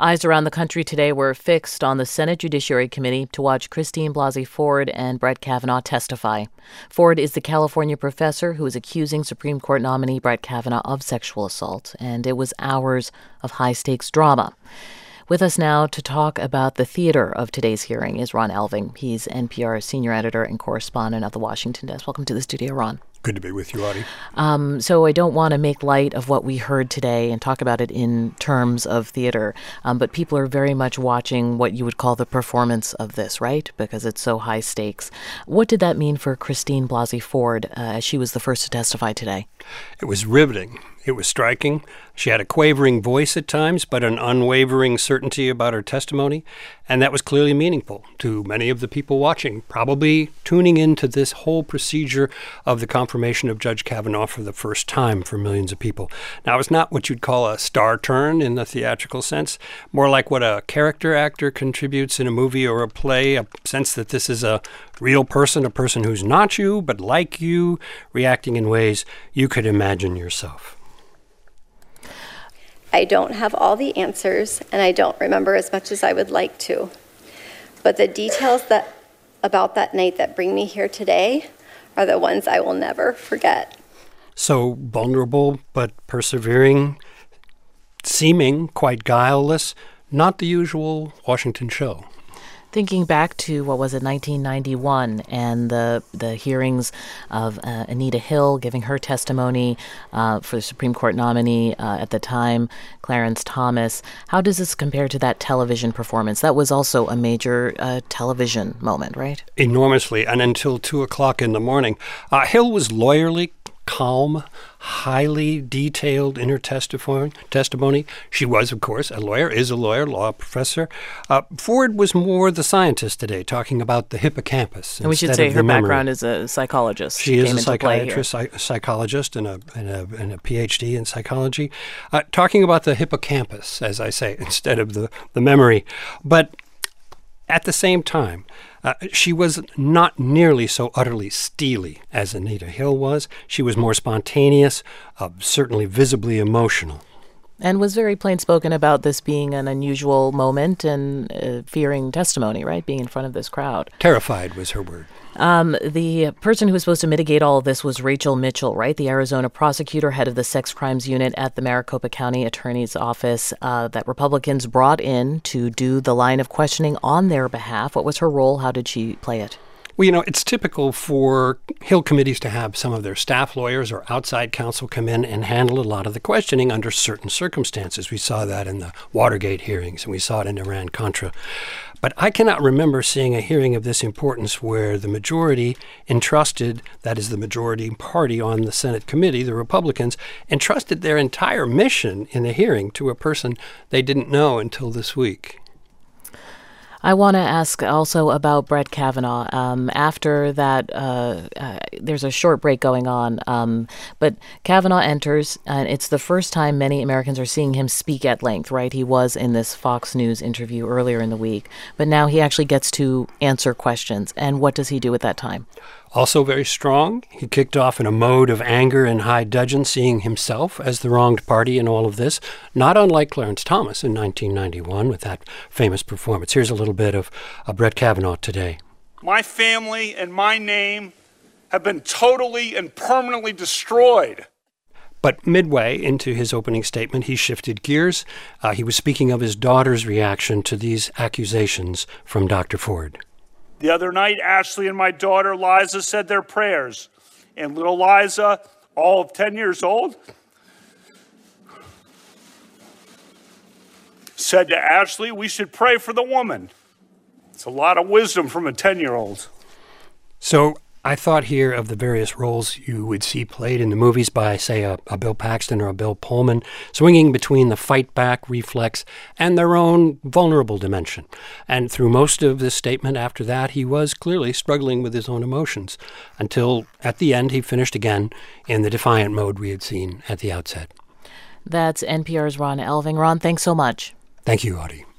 Eyes around the country today were fixed on the Senate Judiciary Committee to watch Christine Blasey Ford and Brett Kavanaugh testify. Ford is the California professor who is accusing Supreme Court nominee Brett Kavanaugh of sexual assault, and it was hours of high-stakes drama. With us now to talk about the theater of today's hearing is Ron Elving. He's NPR's senior editor and correspondent of the Washington desk. Welcome to the studio, Ron. Good to be with you, Audie. So I don't want to make light of what we heard today and talk about it in terms of theater, but people are very much watching what you would call the performance of this, right? Because it's so high stakes. What did that mean for Christine Blasey Ford as she was the first to testify today? It was riveting. It was striking. She had a quavering voice at times, but an unwavering certainty about her testimony, and that was clearly meaningful to many of the people watching, probably tuning into this whole procedure of the confirmation of Judge Kavanaugh for the first time for millions of people. Now, it's not what you'd call a star turn in the theatrical sense, more like what a character actor contributes in a movie or a play, a sense that this is a real person, a person who's not you, but like you, reacting in ways you could imagine yourself. I don't have all the answers, and I don't remember as much as I would like to. But the details about that night that bring me here today are the ones I will never forget. So vulnerable but persevering, seeming quite guileless, not the usual Washington show. Thinking back to, 1991 and the hearings of Anita Hill giving her testimony for the Supreme Court nominee at the time, Clarence Thomas. How does this compare to that television performance? That was also a major television moment, right? Enormously, and until 2 o'clock in the morning. Hill was lawyerly, calm, highly detailed in her testimony. She was, of course, a lawyer, is a lawyer, law professor. Ford was more the scientist today, talking about the hippocampus. And we should say her background is a psychologist. She is a psychiatrist, psychologist, and a PhD in psychology, talking about the hippocampus, as I say, instead of the memory. But at the same time, she was not nearly so utterly steely as Anita Hill was. She was more spontaneous, certainly visibly emotional. And was very plain-spoken about this being an unusual moment and fearing testimony, right? Being in front of this crowd. Terrified was her word. The person who was supposed to mitigate all of this was Rachel Mitchell, right? The Arizona prosecutor, head of the sex crimes unit at the Maricopa County Attorney's Office that Republicans brought in to do the line of questioning on their behalf. What was her role? How did she play it? Well, it's typical for Hill committees to have some of their staff lawyers or outside counsel come in and handle a lot of the questioning under certain circumstances. We saw that in the Watergate hearings, and we saw it in Iran-Contra. But I cannot remember seeing a hearing of this importance where the majority entrusted, that is the majority party on the Senate committee, the Republicans, entrusted their entire mission in the hearing to a person they didn't know until this week. I want to ask also about Brett Kavanaugh. After that, there's a short break going on, but Kavanaugh enters, and it's the first time many Americans are seeing him speak at length, right? He was in this Fox News interview earlier in the week, but now he actually gets to answer questions. And what does he do at that time? Also very strong. He kicked off in a mode of anger and high dudgeon, seeing himself as the wronged party in all of this, not unlike Clarence Thomas in 1991 with that famous performance. Here's a little bit of Brett Kavanaugh today. My family and my name have been totally and permanently destroyed. But midway into his opening statement, he shifted gears. He was speaking of his daughter's reaction to these accusations from Dr. Ford. The other night, Ashley and my daughter, Liza, said their prayers. And little Liza, all of 10 years old, said to Ashley, we should pray for the woman. It's a lot of wisdom from a 10-year-old. So I thought here of the various roles you would see played in the movies by, say, a Bill Paxton or a Bill Pullman, swinging between the fight-back reflex and their own vulnerable dimension. And through most of this statement after that, he was clearly struggling with his own emotions, until at the end he finished again in the defiant mode we had seen at the outset. That's NPR's Ron Elving. Ron, thanks so much. Thank you, Audie.